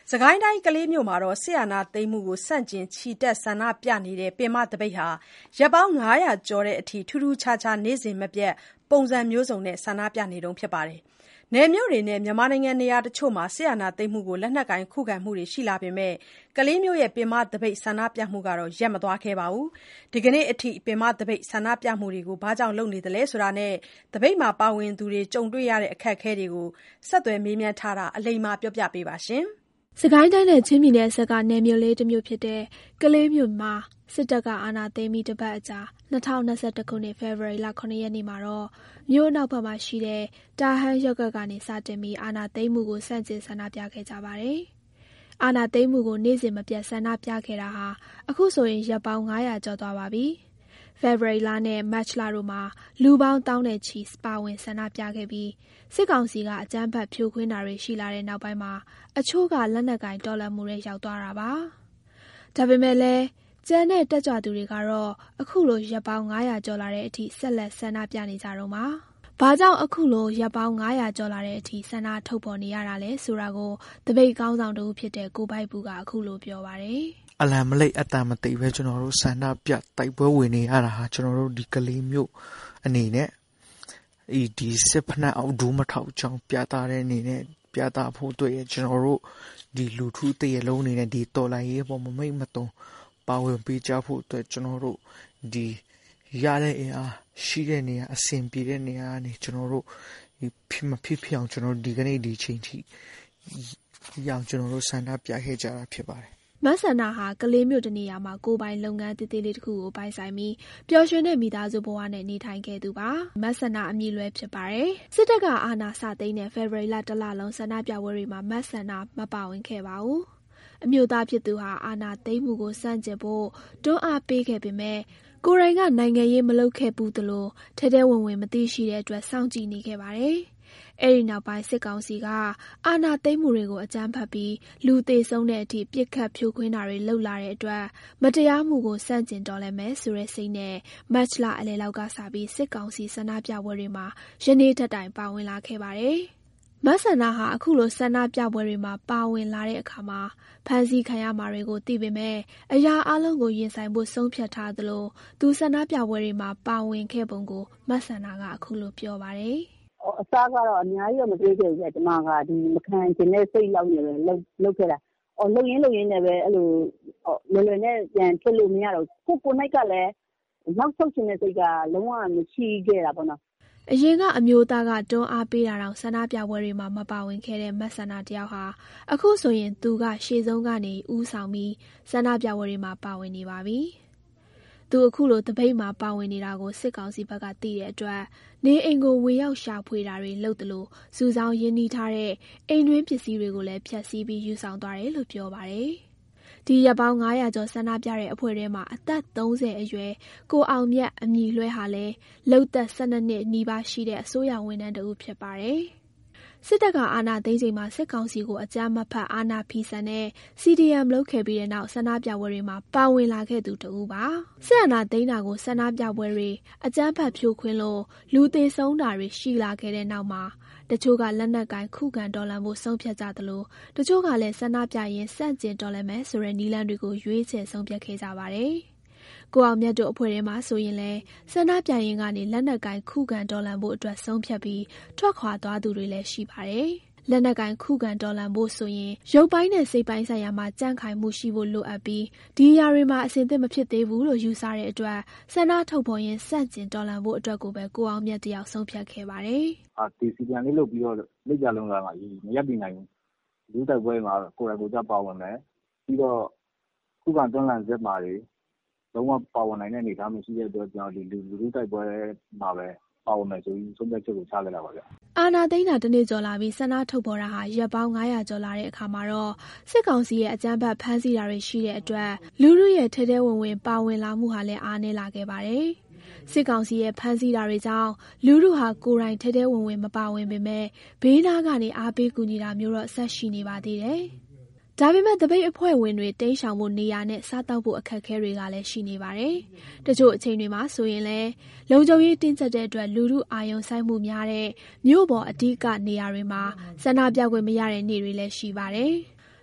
စကိုင်းတိုင်းကလေးမြို့မှာစစ်အာဏာသိမ်းမှုကိုဆန့်ကျင်ချီတက်ဆန္ဒပြနေတဲ့ပင်မသပိတ်ဟာရက်ပေါင်း900ကျော်တဲ့အထိထူးထူးခြားခြားနေ့စဉ်မပြတ်ပုံစံမျိုးစုံနဲ့ဆန္ဒပြနေတုန်းဖြစ်ပါတယ်။နယ်မြို့တွေနဲ့မြန်မာနိုင်ငံနေရာတချို့မှာစစ်အာဏာသိမ်းမှုကိုလက်နက်ကိုင်ခုခံမှုတွေရှိလာပေမဲ့ကလေးမြို့ရဲ့ပင်မသပိတ်ဆန္ဒပြမှုကတော့ရပ်မသွားခဲ့ပါဘူး။ဒီကနေ့အထိပင်မသပိတ်ဆန္ဒပြမှုတွေကိုဘာကြောင့်လုပ်နေသလဲဆိုတာနဲ့သပိတ်မှာပါဝင်သူတွေကြုံတွေ့ရတဲ့အခက်အခဲတွေကိုဆက်သွယ်မေးမြန်းထားတာအလိမ္မာပြောပြပေးပါရှင်။စကိုင်းတိုင်းနဲ့ချင်းပြည်နယ်ဆက်ကနယ်မြို့လေးတစ်မြို့ဖြစ်တဲ့ကလေးမြို့မှာစစ်တပ်ကအာဏာသိမ်းပြီးတစ်ပတ်အကြာ2021ခုနှစ်ဖေဖော်ဝါရီလ9ရက်နေ့မှာတော့မြို့နောက်ဘက်မှာရှိတဲ့တာဟန်းရပ်ကွက်ကနေစတင်ပြီးအာဏာသိမ်းမှုကိုဆန့်ကျင်ဆန္ဒပြခဲ့ကြပါတယ်။အာဏာသိမ်းမှုကိုနေ့စဉ်မပြတ်ဆန္ဒပြခဲ့တာဟာအခုဆိုရင်ရက်ပေါင်း900ကျော်သွားပါပြီ။ဖေဖော်ဝါရီလနဲ့မတ်လတို့မှာလူပေါင်းတောင်းတဲ့ချီပါဝင်ဆန္ဒပြခဲ့ပြီးစစ်ကောင်စီကအကြမ်းဖက်ဖြိုခွင်းတာတွေရှိလာတဲ့နောက်ပိုင်းမှာအချို့ကလက်နက်ကင်တော်လှန်မှုတွေရောက်သွားတာပါ။ဒါပေမဲ့လည်းကျန်တဲ့တက်ကြွသူတွေကတော့အခုလိုရက်ပေါင်း900ကျော်လာတဲ့အထိဆက်လက်ဆန္ဒပြနေကြတော့မှာ။ဘာကြောင့်အခုလိုရက်ပေါင်း900ကျော်လာတဲ့အထိဆန္ဒထုတ်ဖော်နေရတာလဲဆိုတာကိုတပိတ်ကောင်းဆောင်တူဖြစ်တဲ့ကိုပိုက်ဘူးကအခုလိုပြောပါတယ်။အလံမလိတ်အတန်မသိပဲကျွန်တော်တို့ဆန္ဒပြတိုက်ပွဲဝင်နေရတာဟာကျွန်တော်တို့ဒီကလေးမျိုးအနေနဲ့ဒီစစ်ဖက်နှက်အောင်ဒူးမထောက်ချောင်းပြသတဲ့အနေနဲ့ပြသဖို့တွေ့ရကျွန်တော်တို့ဒီလူထုတရလုံးအနေနဲ့ဒီတော်လိုင်းရေးပေါ်မမိတ်မတုံပါဝင်ပေးကြဖို့အတွက်ကျွန်တော်တို့ဒီရတဲ့အင်အားရှိတဲ့နေရာအဆင်ပြေတဲ့နေရာကနေကျွန်တော်တို့ဒီဖြစ်အောင်ကျွန်တော်ဒီကနေ့ဒီချိန်ထိရအောင်ကျွန်တော်တို့ဆန္ဒပြခဲ့ကြတာဖြစ်ပါတယ်မဆန္ဒဟာကလေးမြို့တနေရာမှာကိုယ်ပိုင်လုပ်ငန်းတည်တည်လေးတစ်ခုကိုပိုင်ဆိုင်ပြီးပျော်ရွှင်တဲ့မိသားစုဘဝနဲ့နေထိုင်ခဲ့သူပါမဆန္ဒအမည်လွဲဖြစ်ပါတယ်စစ်တပ်ကအာဏာစသိမ်းတဲ့ဖေဖော်ဝါရီလတစ်လလုံးဆန္ဒပြပွဲတွေမှာမဆန္ဒမပါဝင်ခဲ့ပါဘူးအမျိုးသားဖြစ်သူဟာအာဏာသိမ်းမှုကိုစန့်ကျင်ဖို့တွန်းအားပေးခဲ့ပေမဲ့ကိုယ်တိုင်ကနိုင်ငံရေးမလုပ်ခဲ့ဘူးသလိုထဲထဲဝင်ဝင်မသိရှိတဲ့အတွက်စောင့်ကြည့်နေခဲ့ပါတယ်အဲဒီနောက်ပိုင်းစစ်ကောင်စီကအာဏာသိမ်းမှုတွေကိုအကြမ်းဖက်ပြီးလူသေဆုံးတဲ့အထိပြစ်ခတ်ဖြိုခွင်းတာတွေလုပ်လာတဲ့အတွက်မတရားမှုကိုစန့်ကျင်တော်လှန်မယ်ဆိုတဲ့စိတ်နဲ့မတ်လအလယ်လောက်ကစပြီးစစ်ကောင်စီဆန္ဒပြပွဲတွေမှာယနေ့ထက်တိုင်ပါဝင်လာခဲ့ပါတယ်။မဆန္ဒဟာအခုလိုဆန္ဒပြပွဲတွေမှာပါဝင်လာတဲ့အခါမှာဖမ်းဆီးခံရမှာတွေကိုသိပေမဲ့အရာအလုံးကိုရင်ဆိုင်ဖို့ဆုံးဖြတ်ထားသလိုသူဆန္ဒပြပွဲတွေမှာပါဝင်ခဲ့ပုံကိုမဆန္ဒကအခုလိုပြောပါတယ်။အစားကတော့အများကြီးတော့မတွေးခဲ့ဘူးကျမကဒီမခံကျင်တဲ့စိတ်လောက်နေပဲလှုပ်ခဲ့တာလှုပ်ရင်းနဲ့ပဲအဲ့လိုလွယ်လွယ်နဲ့ပြန်ဖြစ်လို့မရတော့ကိုနိုင်ကလည်းနောက်ဆုတ်ခြင်းတဲ့စိတ်ကလုံးဝမရှိခဲ့တာပေါ့နော်အရင်ကအမျိုးသားကတွန်းအားပေးတာတောင်ဆန္ဒပြပွဲတွေမှာမပါဝင်ခဲ့တဲ့မဆန္ဒတယောက်ဟာအခုဆိုရင်သူကရှေ့ဆုံးကနေဦးဆောင်ပြီးဆန္ဒပြပွဲတွေမှာပါဝင်နေပါပြီသူအခုလိုတပိတ်မှာပါဝင်နေတာကိုစစ်ကောင်စီဘက်ကသိတဲ့အတွက်နေအိမ်ကိုဝင်ရောက်ရှာဖွေတာတွေလုပ်တယ်လို့စုဆောင်းရင်းနှီးထားတဲ့အိမ်တွင်းပစ္စည်းတွေကိုလည်းဖျက်ဆီးပြီးယူဆောင်သွားတယ်လို့ပြောပါတယ်။ဒီရက်ပေါင်း900ကျော်ဆန္ဒပြတဲ့အဖွဲ့ထဲမှာအသက်30အရွယ်ကိုအောင်မြတ်အမည်လွှဲဟာလည်းလုံသက်12နှစ်နီးပါးရှိတဲ့အစိုးရဝန်ထမ်းတဦးဖြစ်ပါတယ်။စစ်တပ်ကအာဏာသိမ်းချိန်မှာစစ်ကောင်စီကိုအကြမ်းမဖက်အာဏာဖီဆန်တဲ့ CDM လုပ်ခဲ့ပြီးတဲ့နောက်ဆန္ဒပြပွဲတွေမှာပါဝင်လာခဲ့သူတဦးပါစစ်အာဏာသိမ်းတာကိုဆန္ဒပြပွဲတွေအကြမ်းဖက်ဖြိုခွင်းလို့လူသေဆုံးတာတွေရှိလာခဲ့တဲ့နောက်မှာတချို့ကလက်နက်ကင်ခုခံတော်လှန်ဖို့ဆုံးဖြတ်ကြသလိုတချို့ကလည်းဆန္ဒပြရင်စန့်ကျင်တော်လှန်မယ်ဆိုတဲ့နည်းလမ်းတွေကိုရွေးချယ်ဆုံးဖြတ်ခဲ့ကြပါတယ်ကိုအောင်မြတ်တို့အဖွဲ့ထဲမှာဆိုရင်လည်းဆန္ဒပြရင်ကနေလက်နက်ကင်ခုခံတော်လှန်ဖို့အတွက်ဆုံးဖြတ်ပြီးထွက်ခွာသွားသူတွေလည်းရှိပါတယ်။လက်နက်ကင်ခုခံတော်လှန်ဖို့ဆိုရင်ရုပ်ပိုင်းနဲ့စိတ်ပိုင်းဆိုင်ရာမှာကြန့်ခိုင်မှုရှိဖို့လိုအပ်ပြီးဒီအရာတွေမှာအဆင်သင့်မဖြစ်သေးဘူးလို့ယူဆတဲ့အတွက်ဆန္ဒထုတ်ဖော်ရင်စန့်ကျင်တော်လှန်ဖို့အတွက်ကိုပဲကိုအောင်မြတ်တယောက်ဆုံးဖြတ်ခဲ့ပါတယ်။ဒီစီပြန်လေးလုပ်ပြီးတော့လက်ကြလုံးလာမှာမရပ်တည်နိုင်ဘူး။လူတိုက်ပွဲမှာကိုယ်တိုင်ကိုကြပါဝင်မယ်။ပြီးတော့ခုခံတော်လှန်စစ်မှာတွေလုံးဝပါဝင်နိုင်တဲ့အနေအထားမရှိတဲ့အတွက်ကျွန်တော်ဒီလူတိုက်ပွဲမှာပဲပါဝင်မယ်ဆိုပြီးဆုံးဖြတ်ချက်ကိုချခဲ့တာပါဗျ။အာဏာသိမ်းတာတစ်နှစ်ကျော်လာပြီးဆန္ဒထုတ်ဖော်တာဟာရက်ပေါင်း900ကျော်လာတဲ့အခါမှာတော့စစ်ကောင်စီရဲ့အကြမ်းဖက်ဖမ်းဆီးတာတွေရှိတဲ့အတွက်လူထုရဲ့ထဲထဲဝင်ဝင်ပါဝင်လာမှုဟာလည်းအားနည်းလာခဲ့ပါတယ်။စစ်ကောင်စီရဲ့ဖမ်းဆီးတာတွေကြောင့်လူထုဟာကိုယ်တိုင်ထဲထဲဝင်ဝင်မပါဝင်ပေမဲ့ဘေးနားကနေအားပေးကူညီတာမျိုးတော့ဆက်ရှိနေပါသေးတယ်။ဒါပေမဲ့တပိတ်အဖွဲ့ဝင်တွေတိမ်းရှောင်ဖို့နေရာနဲ့စားတောက်ဖို့အခက်အခဲတွေကလည်းရှိနေပါတယ်။တချို့အချိန်တွေမှာဆိုရင်လည်းလုံခြုံရေးတင်းကျပ်တဲ့အတွက်လူထုအာရုံစိုက်မှုများတဲ့မြို့ပေါ်အဓိကနေရာတွေမှာဆန္ဒပြခွင့်မရတဲ့နေ့တွေလည်းရှိပါတယ်။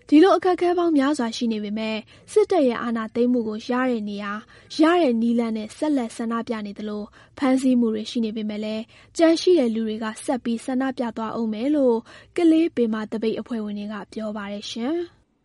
ဒီလိုအခက်အခဲပေါင်းများစွာရှိနေပေမဲ့စစ်တပ်ရဲ့အာဏာသိမ်းမှုကိုရတဲ့နေရာရတဲ့နည်းလမ်းနဲ့ဆက်လက်ဆန္ဒပြနေသလိုဖမ်းဆီးမှုတွေရှိနေပေမဲ့လည်းကြမ်းရှိတဲ့လူတွေကဆက်ပြီးဆန္ဒပြသွားအောင်မယ်လို့ကလေးပေမာတပိတ်အဖွဲ့ဝင်တွေကပြောပါတယ်ရှင်။